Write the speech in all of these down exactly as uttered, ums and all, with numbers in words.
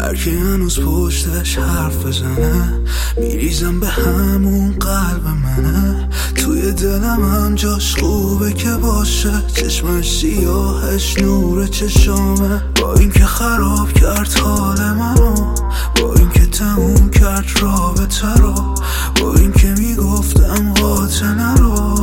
هرکی هنوز پشتش حرف بزنه میریزم به همون قلب منه. توی دلم هم جاش خوبه که باشه، چشمش سیاهش نور چشامه. با اینکه خراب کرد حال منو، با اینکه تموم کرد رابطه رو، با اینکه میگفتم قاطع نرو.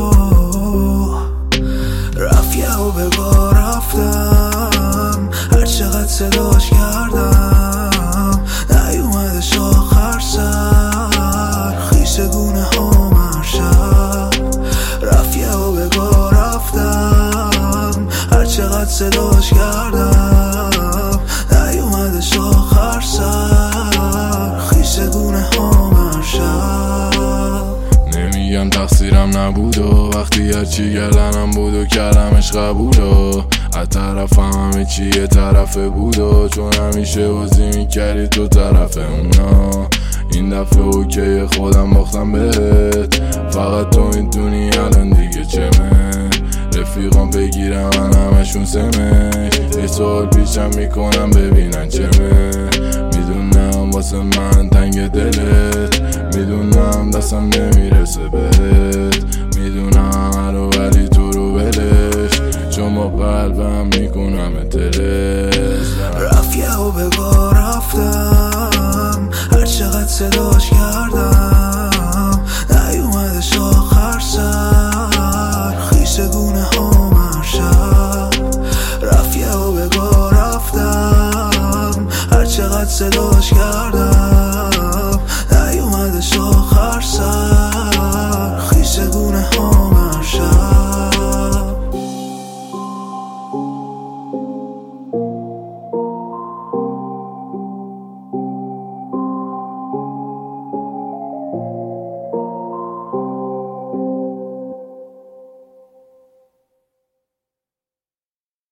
رفت یه و بگا رفتم، هر چقدر صداش کردم نیومدش آخر سر، خیس گونه ها مرشب. رفت یه و بگا رفتم، هر چقدر صداش کردم نیومدش آخر سر، خیس گونه ها مرشب. نمیگم تقصیرم نبود و وقتی هرچی گردنم بود و کردمش قبول و از طرفم همه چی یه طرفه بود و چون همیشه بازی میکردی تو طرف اونا. این دفعه اوکی خودم باختم بهت، فقط تو میدونی الان دیگه چمه. رفیقام بگیرم من همشون سمش، یه سوال پیشم میکنم ببینن چمه. میدونم واسه من تنگ دلت، میدونم دستم نمیرسه بهت، میدونم رو ولی تو رو ولش، چون با قلبم میکنم تلت.